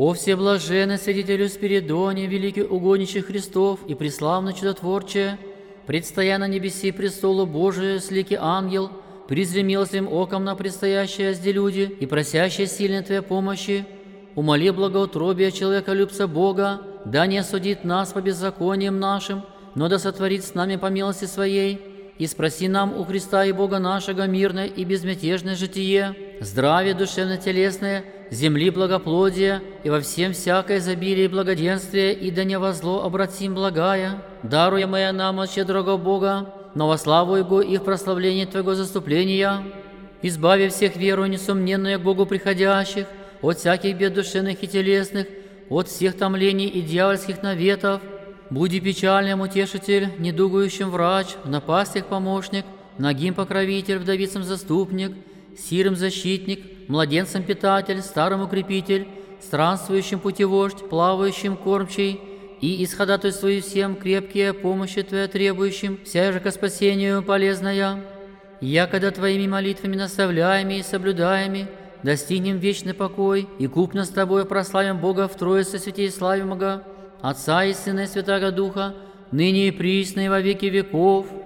О всеблаженный святителю Спиридоне, великий угодничий Христов и преславный чудотворче, предстоя на небеси престолу Божию, слики ангел, призри милостивым оком на предстоящее сде люди и просящие сильной Твоей помощи, умоли благоутробие человеколюбца Бога, да не осудит нас по беззакониям нашим, но да сотворит с нами по милости Своей, и спроси нам у Христа и Бога нашего мирное и безмятежное житие, здравие душевно-телесное, земли благоплодие и во всем всякое изобилие и благоденствие, и да не во зло обратим благая, даруемое нам от щедрого Бога, но во славу Его и в прославлении Твоего заступления, избави всех веру несомненную к Богу приходящих, от всяких бед душевных и телесных, от всех томлений и дьявольских наветов. Буди печальным утешитель, недугующим врач, в напастях помощник, нагим покровитель, вдовицам заступник, сирым защитник, младенцам питатель, старым укрепитель, странствующим путевождь, плавающим кормчий, и исходатайствуй всем крепкие помощи Твоя требующим, вся же ко спасению полезная. Якогда Твоими молитвами наставляеми и соблюдаеми, достигнем вечный покой, и купно с Тобой прославим Бога в Троице святей славимого, Отца и Сына и Святаго Духа, ныне и присно и во веки веков.